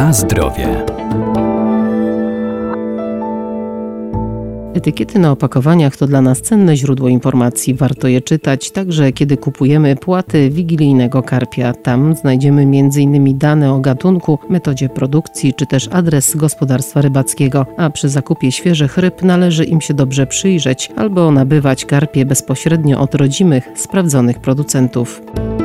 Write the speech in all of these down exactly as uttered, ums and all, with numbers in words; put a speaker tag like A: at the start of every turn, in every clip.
A: Na zdrowie.
B: Etykiety na opakowaniach to dla nas cenne źródło informacji. Warto je czytać, także kiedy kupujemy płaty wigilijnego karpia. Tam znajdziemy między innymi dane o gatunku, metodzie produkcji czy też adres gospodarstwa rybackiego. A przy zakupie świeżych ryb należy im się dobrze przyjrzeć albo nabywać karpie bezpośrednio od rodzimych, sprawdzonych producentów.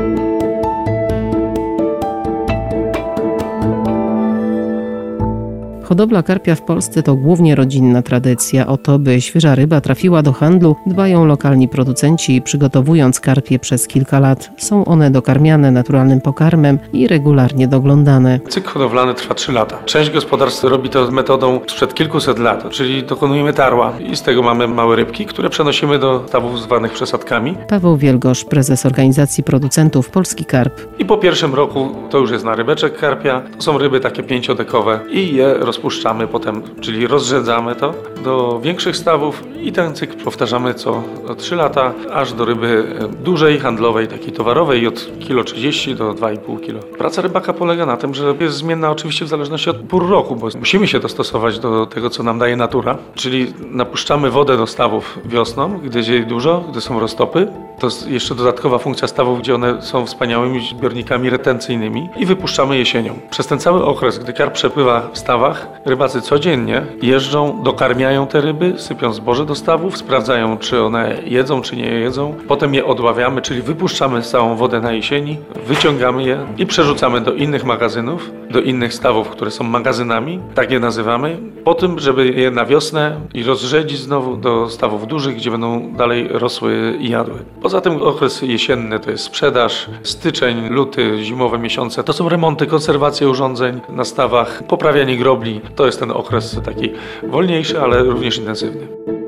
B: Hodowla karpia w Polsce to głównie rodzinna tradycja. O to, by świeża ryba trafiła do handlu, dbają lokalni producenci, przygotowując karpie przez kilka lat. Są one dokarmiane naturalnym pokarmem i regularnie doglądane.
C: Cykl hodowlany trwa trzy lata. Część gospodarstw robi to metodą sprzed kilkuset lat, czyli dokonujemy tarła i z tego mamy małe rybki, które przenosimy do stawów zwanych przesadkami.
B: Paweł Wielgosz, prezes organizacji producentów Polski Karp.
C: I po pierwszym roku to już jest narybeczek karpia. To są ryby takie pięciodekowe i je rozpuszczamy potem, czyli rozrzedzamy to do większych stawów i ten cykl powtarzamy co trzy lata, aż do ryby dużej, handlowej, takiej towarowej od kilo trzydzieści do dwa i pół kilo. Praca rybaka polega na tym, że jest zmienna oczywiście w zależności od pór roku, bo musimy się dostosować do tego, co nam daje natura, czyli napuszczamy wodę do stawów wiosną, gdy jest jej dużo, gdy są roztopy. To jest jeszcze dodatkowa funkcja stawów, gdzie one są wspaniałymi zbiornikami retencyjnymi i wypuszczamy jesienią. Przez ten cały okres, gdy karp przepływa w stawach, rybacy codziennie jeżdżą, dokarmiają te ryby, sypią zboże do stawów, sprawdzają, czy one jedzą, czy nie jedzą. Potem je odławiamy, czyli wypuszczamy całą wodę na jesieni, wyciągamy je i przerzucamy do innych magazynów, do innych stawów, które są magazynami, tak je nazywamy, po tym, żeby je na wiosnę i rozrzedzić znowu do stawów dużych, gdzie będą dalej rosły i jadły. Poza tym okres jesienny to jest sprzedaż, styczeń, luty, zimowe miesiące. To są remonty, konserwacje urządzeń na stawach, poprawianie grobli. To jest ten okres taki wolniejszy, ale również intensywny.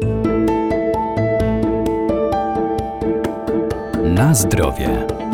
A: Na zdrowie.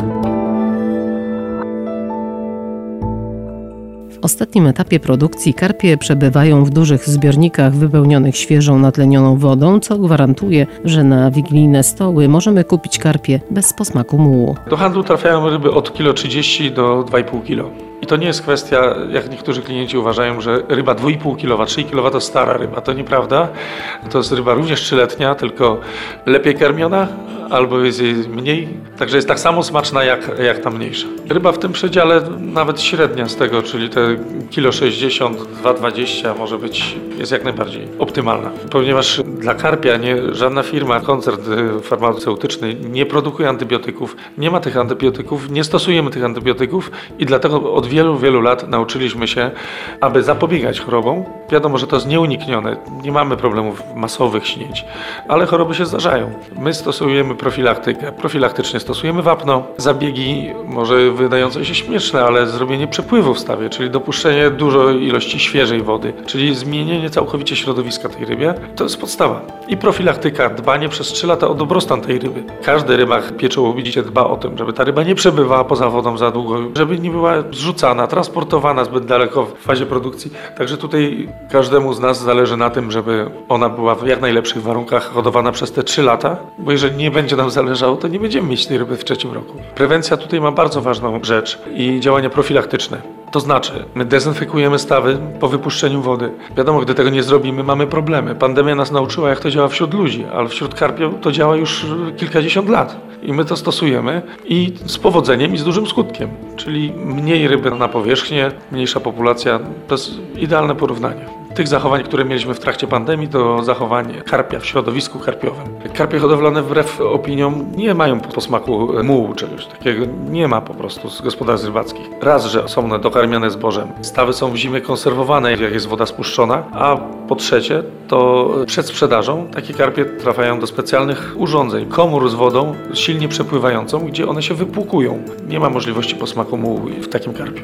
B: W ostatnim etapie produkcji karpie przebywają w dużych zbiornikach wypełnionych świeżą, natlenioną wodą, co gwarantuje, że na wigilijne stoły możemy kupić karpie bez posmaku mułu.
C: Do handlu trafiają ryby od kilo trzydzieści do dwa i pół kilo. I to nie jest kwestia, jak niektórzy klienci uważają, że ryba dwa i pół kilowa, trzy kilowa to stara ryba. To nieprawda. To jest ryba również trzyletnia, tylko lepiej karmiona albo jest jej mniej. Także jest tak samo smaczna jak, jak ta mniejsza. Ryba w tym przedziale nawet średnia z tego, czyli te kilo sześćdziesiąt, dwa dwadzieścia może być, jest jak najbardziej optymalna. Ponieważ dla karpia nie, żadna firma, koncern farmaceutyczny nie produkuje antybiotyków, nie ma tych antybiotyków, nie stosujemy tych antybiotyków i dlatego od wielu, wielu lat nauczyliśmy się, aby zapobiegać chorobom. Wiadomo, że to jest nieuniknione, nie mamy problemów masowych śnięć, ale choroby się zdarzają. My stosujemy profilaktykę, profilaktycznie stosujemy wapno, zabiegi może wydające się śmieszne, ale zrobienie przepływu w stawie, czyli dopuszczenie dużej ilości świeżej wody, czyli zmienienie całkowicie środowiska tej rybie, to jest podstawa. I profilaktyka, dbanie przez trzy lata o dobrostan tej ryby. Każdy rybak pieczołowicie dba o tym, żeby ta ryba nie przebywała poza wodą za długo, żeby nie była zrzucana, transportowana zbyt daleko w fazie produkcji. Także tutaj każdemu z nas zależy na tym, żeby ona była w jak najlepszych warunkach hodowana przez te trzy lata, bo jeżeli nie będzie nam zależało, to nie będziemy mieć tej ryby w trzecim roku. Prewencja tutaj ma bardzo ważną rzecz i działania profilaktyczne. To znaczy, my dezynfekujemy stawy po wypuszczeniu wody. Wiadomo, gdy tego nie zrobimy, mamy problemy. Pandemia nas nauczyła, jak to działa wśród ludzi, ale wśród karpia to działa już kilkadziesiąt lat. I my to stosujemy i z powodzeniem i z dużym skutkiem. Czyli mniej ryby na powierzchnię, mniejsza populacja, to jest idealne porównanie. Tych zachowań, które mieliśmy w trakcie pandemii, to zachowanie karpia w środowisku karpiowym. Karpie hodowlane wbrew opiniom nie mają posmaku mułu, czegoś takiego nie ma po prostu z gospodarstw rybackich. Raz, że są one dokarmione zbożem, stawy są w zimie konserwowane, jak jest woda spuszczona, a po trzecie, to przed sprzedażą takie karpie trafiają do specjalnych urządzeń, komór z wodą silnie przepływającą, gdzie one się wypłukują. Nie ma możliwości posmaku mułu w takim karpiu.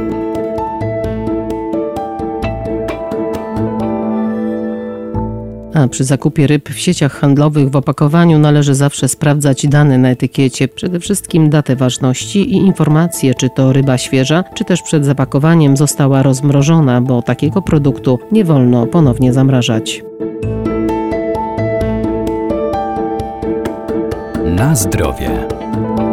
B: A przy zakupie ryb w sieciach handlowych w opakowaniu należy zawsze sprawdzać dane na etykiecie, przede wszystkim datę ważności i informacje, czy to ryba świeża, czy też przed zapakowaniem została rozmrożona, bo takiego produktu nie wolno ponownie zamrażać.
A: Na zdrowie.